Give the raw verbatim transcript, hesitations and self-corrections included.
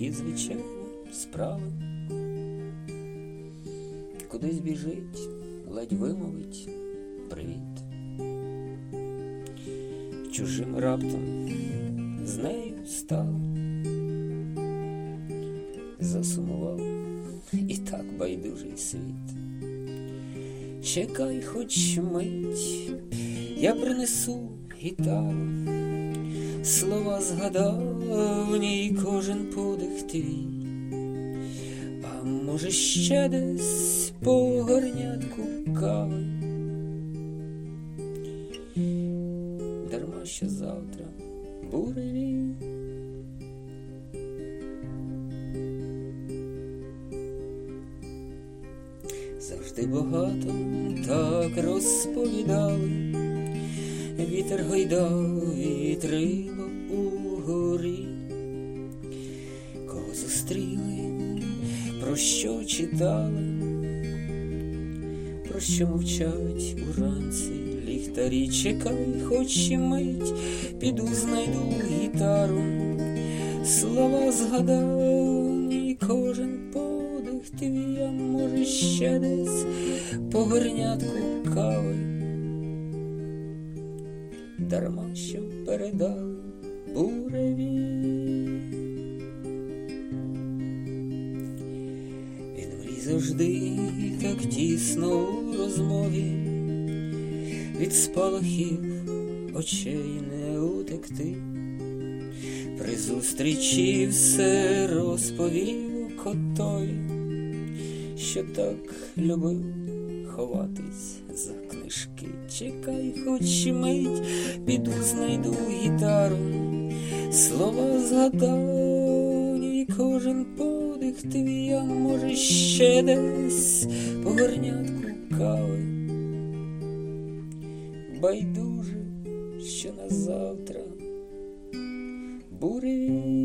свої звичайні справи. Кудись біжить, ледь вимовить привіт. Чужим раптом з нею стало, засумував і так байдужий світ. Чекай хоч мить, я принесу гітару, слова згадав в ній кожен подих твій. А може ще десь по горнятку кави, дарма що завтра буревій. Завжди багато так розповідали, вітер гойдав вітрило угорі. Кого зустріли, про що читали, про що мовчать уранці ліхтарі. Чекай хоч і мить, піду знайду гітару, слова згадав в ній кожен подих твій. А може ще десь по горнятку кави, дарма що передали буревій. Від мрій завжди так тісно у розмові, від спалахів очей не утекти. При зустрічі все розповів котові, що так любив ховатись за книжки. Чекай хоч і мить, піду знайду гітару, слова згадав і кожен подих твій. А може ще десь по горнятку кави, байдуже, що на завтра буревій.